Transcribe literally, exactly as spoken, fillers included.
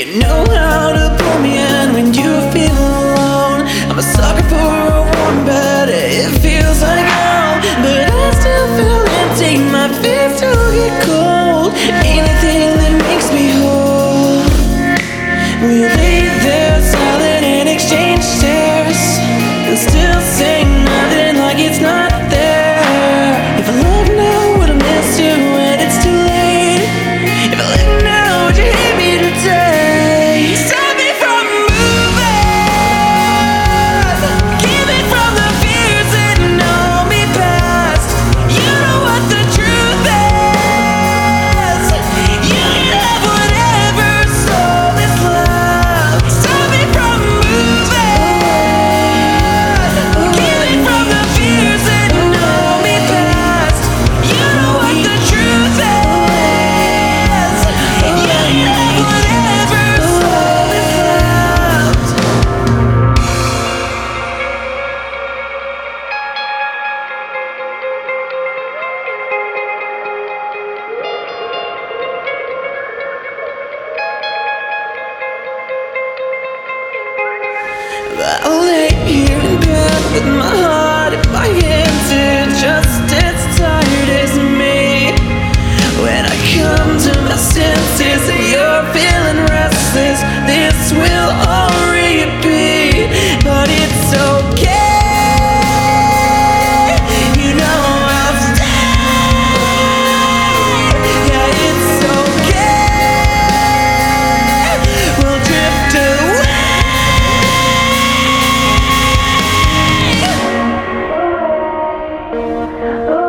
You know how to pull me in when you feel alone. I'm a sucker for a warm bed, it feels like hell, but I still feel empty, my feet still get cold. Anything that makes me whole. We lay there silent and exchange stares, and still say nothing like it's not there. If I love now, would I miss you when it's too late? If I live now, would you hate me today? Stop me from moving, keep me from the fears that know me past. You know what the truth is. You can have whatever soul is left. Stop me from moving, keep me from the fears that know me past. You know what the truth is. You can have whatever soul is left. I'll lay here in bed with my heart in my hands, it's just as tired as me. When I come to my senses and you're feeling restless, this will all repeat, but it's okay. You know I'll stay. Yeah, it's okay. We'll drift away. Oh